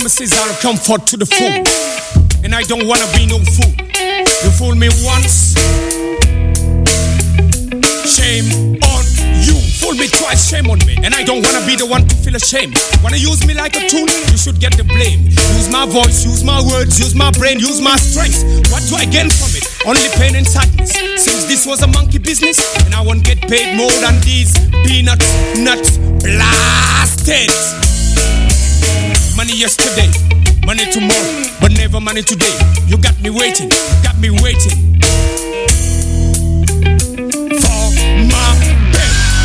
Promises are comfort to the fool, and I don't wanna be no fool. You fool me once, shame on you. Fool me twice, shame on me. And I don't wanna be the one to feel ashamed. Wanna use me like a tool, you should get the blame. Use my voice, use my words, use my brain, use my strength. What do I gain from it? Only pain and sadness. Since this was a monkey business, and I won't get paid more than these peanuts, nuts, blasted. Money yesterday, money tomorrow, but never money today. You got me waiting, got me waiting for my pay.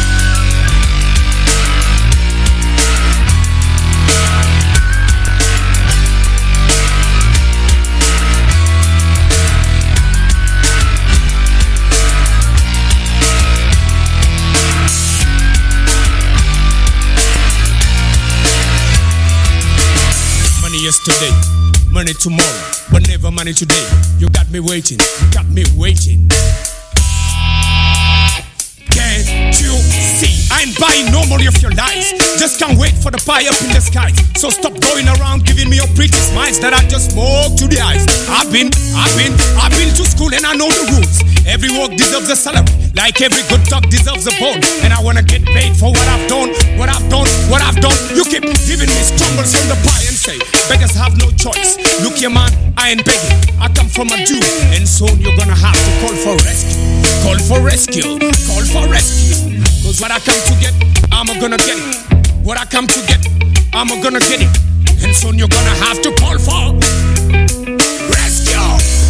Yesterday, money tomorrow, but never money today. You got me waiting, got me waiting. Can't you see? I ain't buying no more of your lies. Just can't wait for the pie up in the skies. So stop going around giving me your pretty smiles that I just smoke to the eyes. I've been to school and I know the rules. Every work deserves a salary, like every good dog deserves a bone. And I wanna get paid for what I've done, what I've done, what I've done. You keep giving me crumbles from the pie and say, beggars have no choice. Look here man, I ain't begging, I come from a Jew. And soon you're gonna have to call for rescue. Call for rescue, call for rescue. Cause what I come to get, I'm gonna get it. What I come to get, I'm gonna get it. And soon you're gonna have to call for rescue.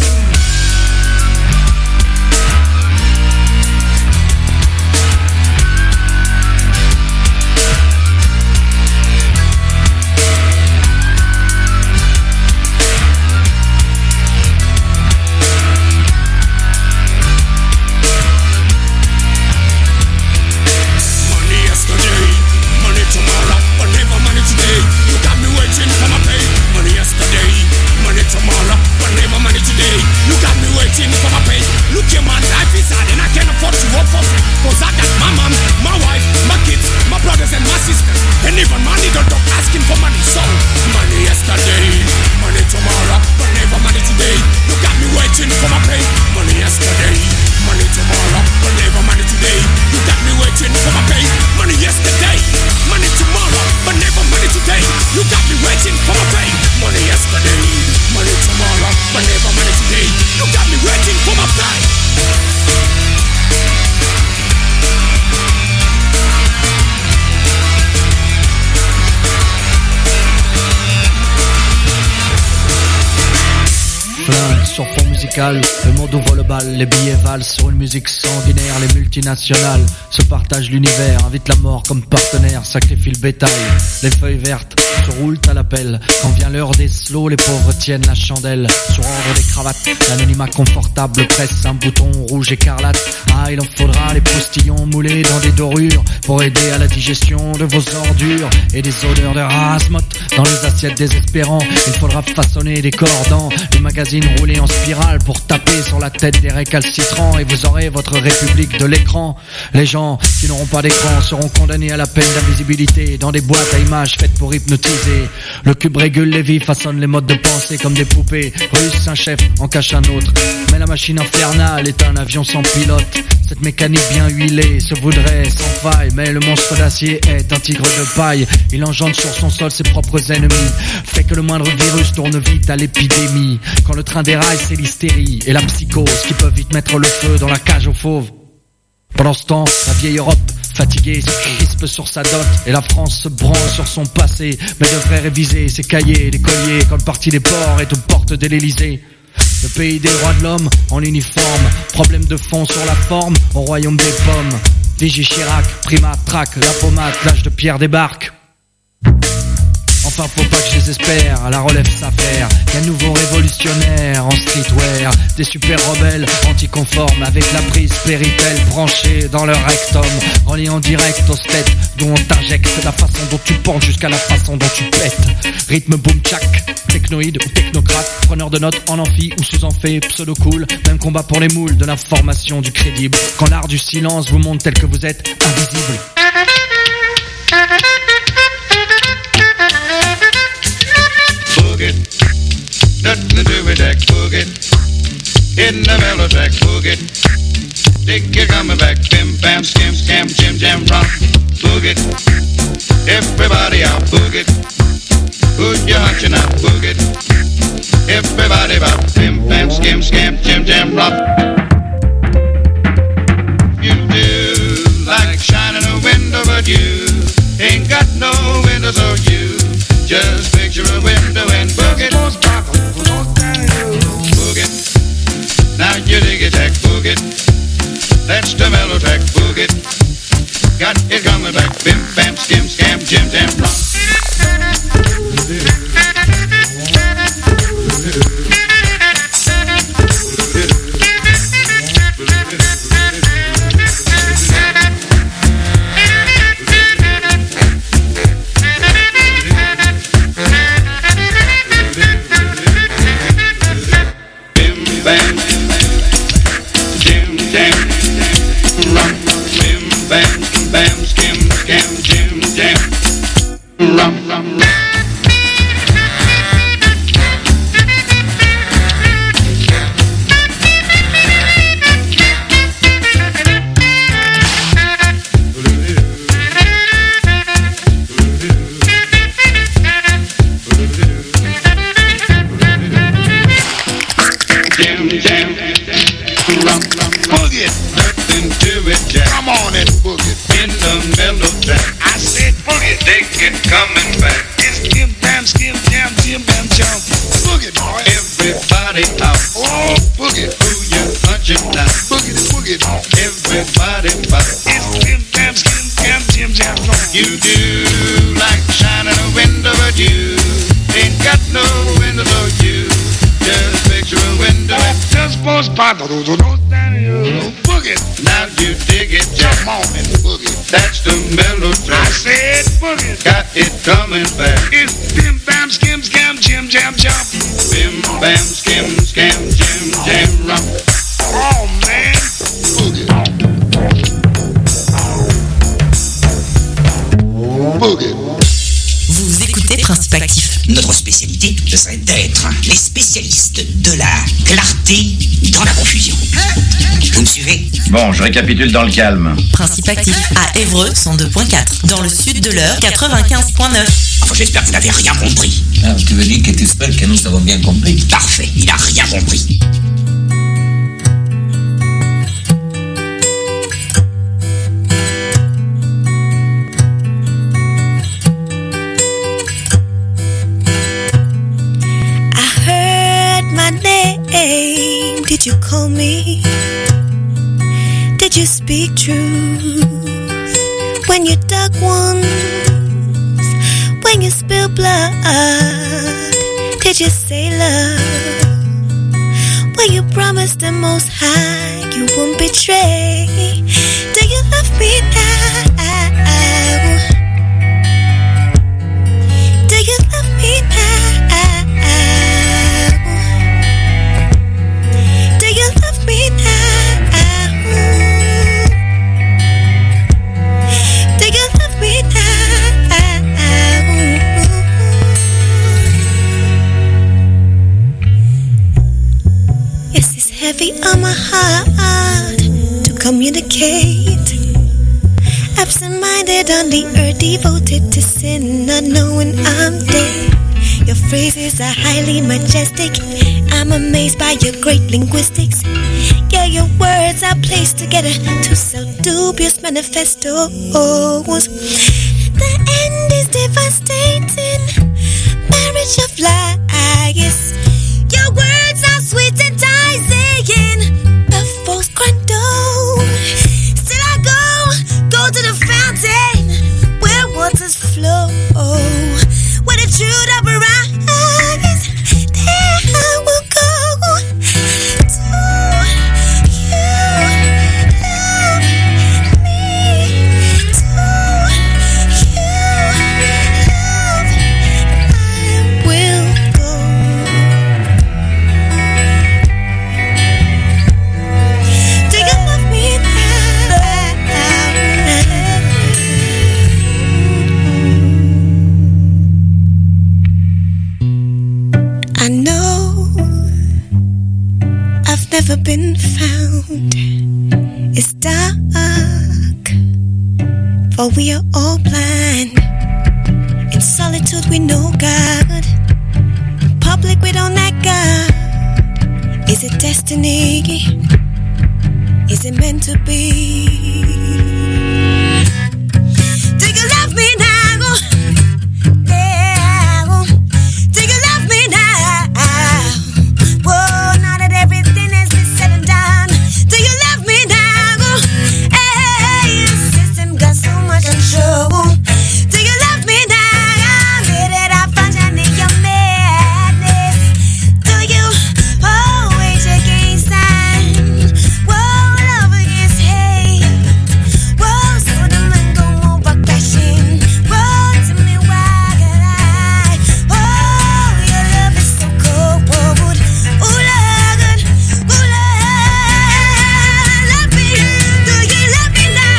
Sur fond musical, le monde ouvre le bal, les billets valent sur une musique sanguinaire, les multinationales se partagent l'univers, invitent la mort comme partenaire, sacrifient le bétail, les feuilles vertes se roulent à l'appel, quand vient l'heure des slows, les pauvres tiennent la chandelle, sur ordre des cravates, l'anonymat confortable presse un bouton rouge écarlate, ah il en faudra les postillons moulés dans des dorures, pour aider à la digestion de vos ordures, et des odeurs de rasmotte dans les assiettes désespérants, il faudra façonner des cordons, les magazines roulés en spirale pour taper sur la tête des récalcitrants et vous aurez votre république de l'écran. Les gens qui n'auront pas d'écran seront condamnés à la peine d'invisibilité dans des boîtes à images faites pour hypnotiser. Le cube régule les vies, façonne les modes de pensée comme des poupées. Russe, un chef en cache un autre. Mais la machine infernale est un avion sans pilote. Cette mécanique bien huilée se voudrait sans faille, mais le monstre d'acier est un tigre de paille. Il engendre sur son sol ses propres ennemis, fait que le moindre virus tourne vite à l'épidémie. Quand le train déraille, c'est l'hystérie et la psychose qui peuvent vite mettre le feu dans la cage aux fauves. Pendant ce temps, la vieille Europe, fatiguée, se crispe sur sa dot et la France se branle sur son passé, mais devrait réviser ses cahiers, les colliers quand le parti des porcs est aux portes de l'Elysée. Le pays des droits de l'homme en uniforme, problème de fond sur la forme au royaume des pommes. Vigie Chirac, Prima, Trac, la pommade, l'âge de pierre débarque. Enfin faut pas que je les espère, à la relève s'affaire. Y'a un nouveau révolutionnaire en streetwear, des super rebelles anticonformes avec la prise Péritel branchée dans leur rectum, relié en direct aux têtes d'où on t'injecte, la façon dont tu penses jusqu'à la façon dont tu pètes. Rythme boom tchak, technoïde ou technocrate, preneur de notes en amphi ou sous-amphi, pseudo cool, même combat pour les moules de l'information du crédible. Quand l'art du silence vous montre tel que vous êtes invisible. boogie. Think you're coming back. Bim, bam, skim, scam, jim, jam, rock. Boogie. Everybody out, boogie. Put your hunching out, boogie. Everybody out. Bim, bam, skim, scam, jim, jam, rock. You do like shining a window, but you ain't got no windows, or you just picture a window and boogie. Boogie. Now you dig it, that boogie. That's the mellow track, boogie. Got it coming back. Bim, bam, skim, scam, jim, jam, rock. Boogie. Now you dig it, jump on and boogie. That's the mellow track. I said boogie. Got it coming back. It's bim bam skim scam jim jam jump. Bim bam skim scam jim jam rump. Oh man, boogie. Boogie. Vous écoutez Principe Actif. Notre spécialité, ce serait d'être les spécialistes de la clarté dans la confusion. Vous me suivez? Bon, je récapitule dans le calme. Principe Actif à Évreux 102.4, dans le sud de l'Eure 95.9. Enfin, j'espère que vous n'avez rien compris. Ah, tu veux dire que tu espères que nous avons bien compris? Parfait, il n'a rien compris. Did you call me? Did you speak truth? When you dug wounds, when you spilled blood, did you say love? When you promised the Most High you won't betray? Do you love me now? Do you love me now? Heavy on my heart to communicate. Absent-minded on the earth, devoted to sin, not knowing I'm dead. Your phrases are highly majestic. I'm amazed by your great linguistics. Yeah, your words are placed together to sell dubious manifestos. The end is devastating. Marriage of lies. Your words are sweet and enticing, but false condone. Still I go to the fountain where waters flow. Where the truth of arise, there I will go. Do you love me? Do you love? I will go. Never been found for we are all blind. In solitude we know God, in public we don't like God. Is it destiny? Is it meant to be? Do you love me now? Yeah. Do you love me now? Whoa, now that everything has been said and done, do you love me now? Hey, your system got so much control. Do you love me now? Did it I find you in your madness? Do you always against sign? Whoa, love against hate. Whoa, so the man go over crashing. Whoa, tell me why could I? Oh, your love is so cold. Ooh, Lord, love me. Do you love me now?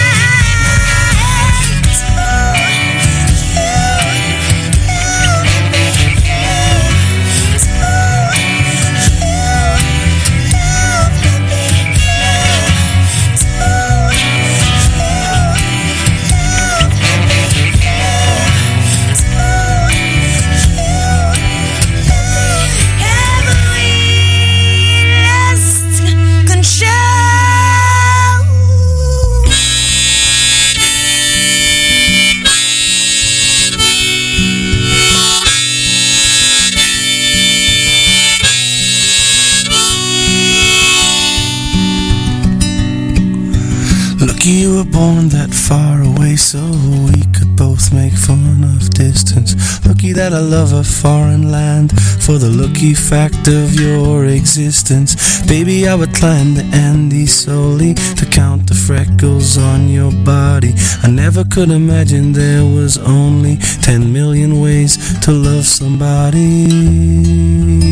Lucky you were born that far away so we could both make fun of distance. Lucky that I love a foreign land for the lucky fact of your existence. Baby, I would climb the Andes solely to count the freckles on your body. I never could imagine there was only 10 million ways to love somebody.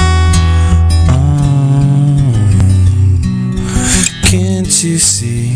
Can't you see?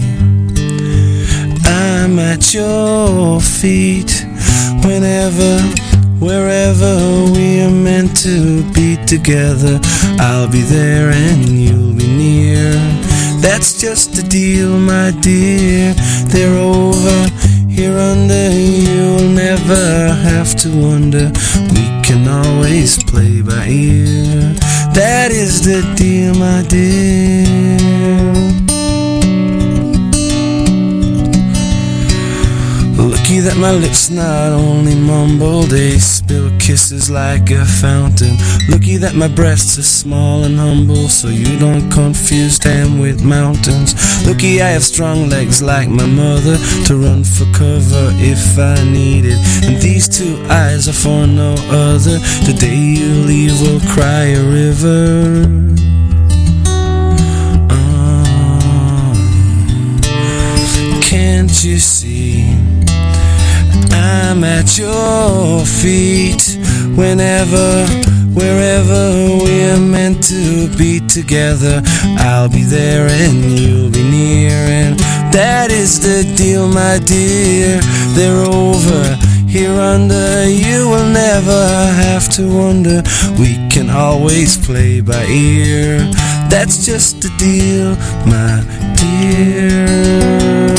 I'm at your feet whenever, wherever we are meant to be together. I'll be there and you'll be near. That's just a deal, my dear. They're over here under. You'll never have to wonder. We can always play by ear. That is the deal, my dear. Lucky that my lips not only mumble, they spill kisses like a fountain. Lucky that my breasts are small and humble, so you don't confuse them with mountains. Lucky I have strong legs like my mother to run for cover if I need it. And these two eyes are for no other. The day you leave will cry a river. Can't you see? I'm at your feet whenever, wherever we're meant to be together. I'll be there and you'll be near, and that is the deal, my dear. They're over here under. You will never have to wonder. We can always play by ear. That's just the deal, my dear.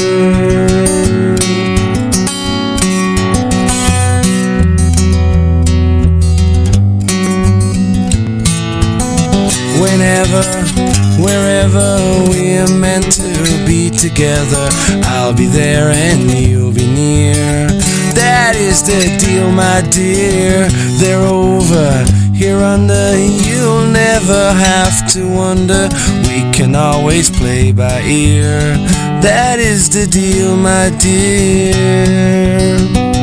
Whenever, wherever we're meant to be together, I'll be there and you'll be near. That is the deal, my dear. They're over here under. You'll never have to wonder. We can always play by ear. That is the deal, my dear.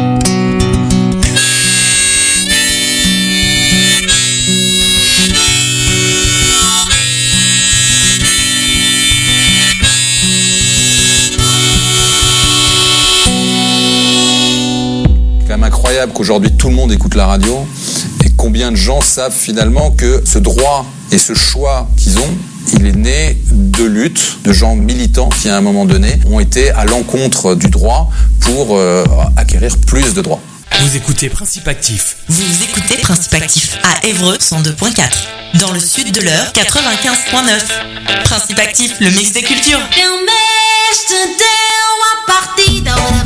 Incroyable qu'aujourd'hui tout le monde écoute la radio, et combien de gens savent finalement que ce droit et ce choix qu'ils ont, il est né de luttes, de gens militants qui à un moment donné ont été à l'encontre du droit pour acquérir plus de droits. Vous écoutez Principe Actif. Vous écoutez Principe Actif à Évreux 102.4. Dans le sud de l'Eure 95.9. Principe Actif, le mix des cultures. Amsterdam, a partida.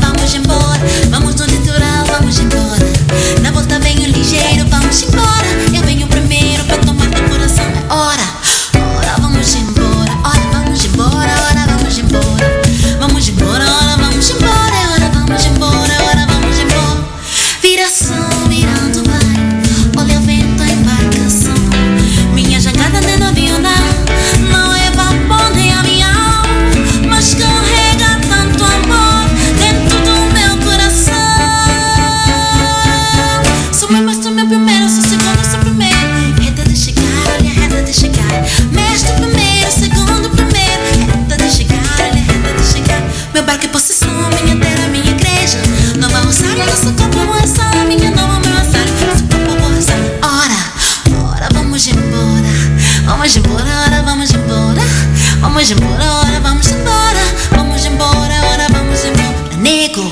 conmigo.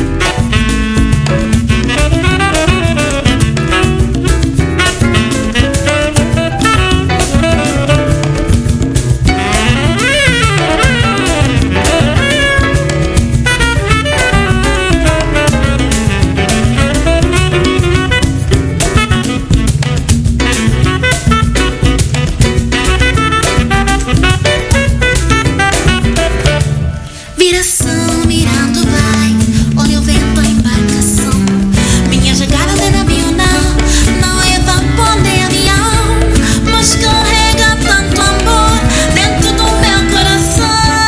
Viração, mirando vai, olha o vento, a embarcação. Minha jogada de navio não é vapor de avião, mas carrega tanto amor dentro do meu coração.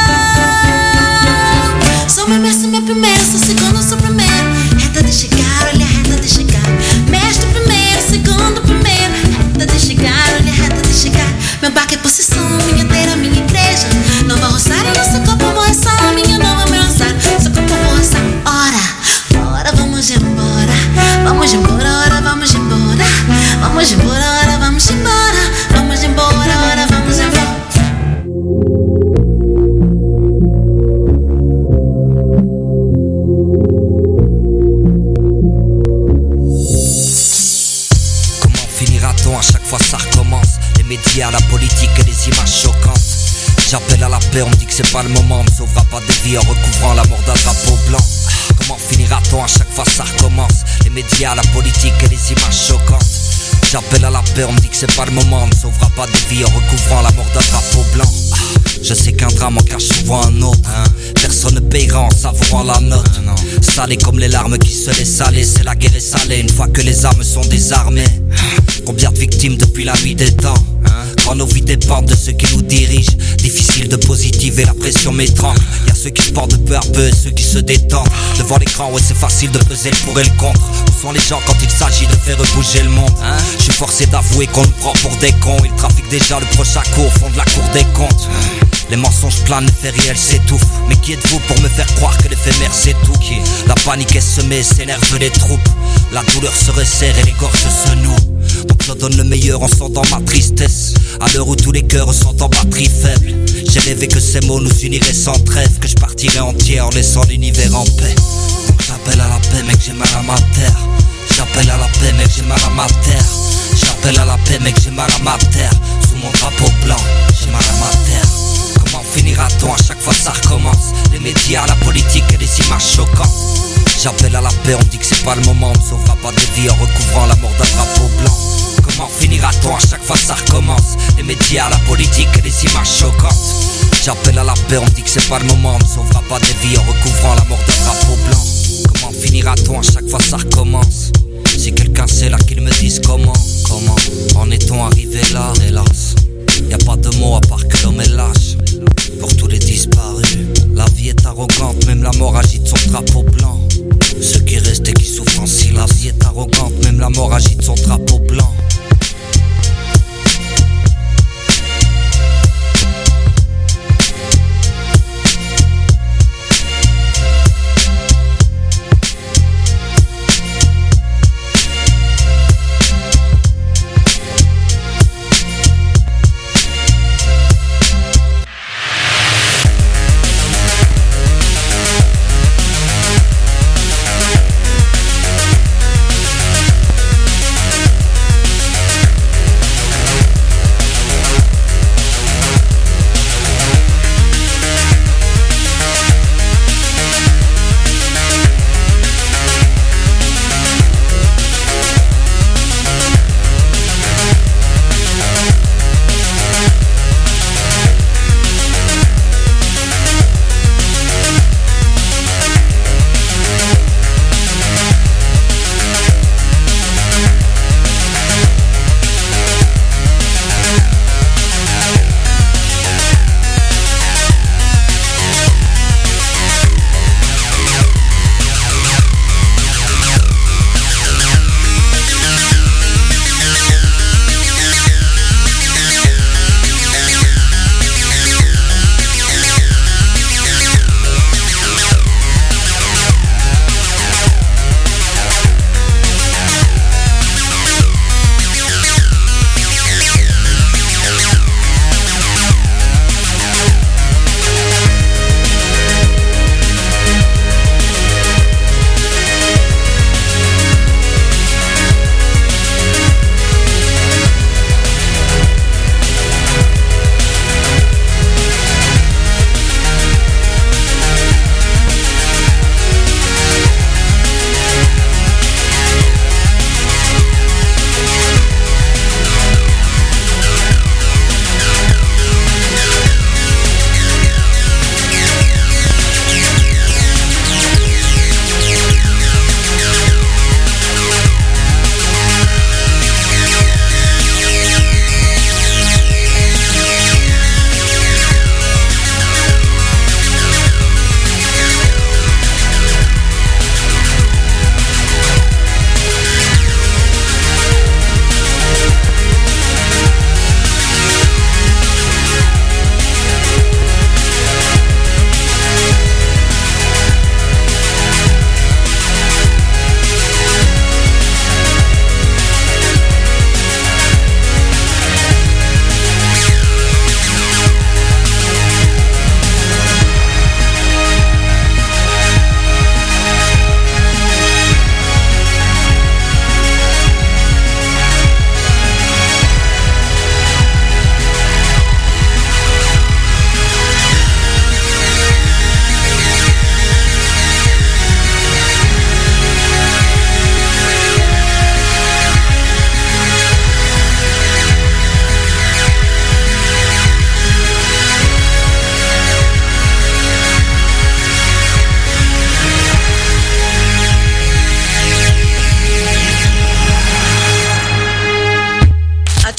Sou meu primeiro, sou segundo, sou primeiro. Reta de chegar, olha a reta de chegar. Mestre primeiro, segundo, primeiro. Reta de chegar, olha a reta de chegar. Meu barco é possessão, minha terra, minha igreja. Nova Rosário, nosso corpo vou assar. Minha nova meu rosário, seu corpo vou assar. Ora, vamos embora. Vamos embora, ora, vamos embora. Vamos embora, ora, vamos embora. Vamos embora, ora, vamos embora. Comment finira-t-on à chaque fois ça recommence? Les médias, la politique et les images choquantes. J'appelle à la paix, on me dit que c'est pas le moment. On ne sauvera pas des vies en recouvrant la mort d'un drapeau blanc. Comment finira-t-on à chaque fois ça recommence? Les médias, la politique et les images choquantes. J'appelle à la paix, on me dit que c'est pas le moment. On ne sauvera pas des vies en recouvrant la mort d'un drapeau blanc. Je sais qu'un drame en cache souvent un autre. Personne ne payera en savourant la note. Salé comme les larmes qui se laissent aller. C'est la guerre est salée une fois que les âmes sont désarmées. Combien de victimes depuis la nuit des temps? Quand nos vies dépendent de ceux qui nous dirigent. Difficile de positiver, la pression m'étrangle. Y'a ceux qui se portent de peu à peu et ceux qui se détendent. Devant l'écran, ouais c'est facile de peser le pour et le contre. Où sont les gens quand il s'agit de faire bouger le monde? Je suis forcé d'avouer qu'on nous prend pour des cons. Ils trafiquent déjà le prochain coup au fond de la cour des comptes. Les mensonges planent, les faits réels s'étouffent. Mais qui êtes-vous pour me faire croire que l'éphémère c'est tout? La panique est semée, s'énerve les troupes. La douleur se resserre et les gorges se nouent. Donc je donne le meilleur en sondant ma tristesse. À l'heure où tous les cœurs sont en batterie faible. J'ai rêvé que ces mots nous uniraient sans trêve. Que je partirais entier en laissant l'univers en paix. Donc j'appelle à la paix mec, j'ai mal à ma terre. J'appelle à la paix mec, j'ai mal à ma terre. J'appelle à la paix mec, j'ai mal à ma terre. Sous mon drapeau blanc, j'ai mal à ma terre. Comment finira-t-on à chaque fois ça recommence? Les médias, la politique et les images choquantes. J'appelle à la paix, on me dit que c'est pas le moment. On ne sauvera pas des vies en recouvrant la mort d'un drapeau blanc. Comment finira-t-on à chaque fois ça recommence? Les médias, la politique et les images choquantes. J'appelle à la paix, on me dit que c'est pas le moment. On ne sauvera pas des vies en recouvrant la mort d'un drapeau blanc. Comment finira-t-on à chaque fois ça recommence? Si quelqu'un sait là qu'il me dise comment en est-on arrivé là? Hélas, y a pas de mots à part que l'homme est lâche. Pour tous les disparus, la vie est arrogante, même la mort agite son drapeau blanc. Ceux qui restent et qui souffrent en silence. La vie est arrogante, même la mort agite son drapeau blanc.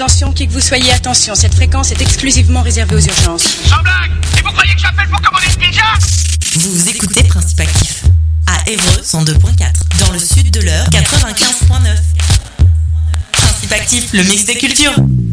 Attention, qui que vous soyez, attention, cette fréquence est exclusivement réservée aux urgences. Sans blague! Et vous croyez que j'appelle pour commander une pizza? Vous écoutez Principe Actif à Évreux 102.4, dans le sud de l'Eure 95.9. Principe Actif, le mix des cultures.